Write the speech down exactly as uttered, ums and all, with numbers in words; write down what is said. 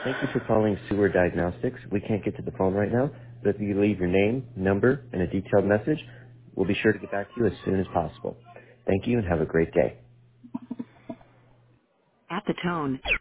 Thank you for calling Sewer Diagnostics. We can't get to the phone right now, but if you leave your name, number, and a detailed message, we'll be sure to get back to you as soon as possible. Thank you and have a great day. At the tone,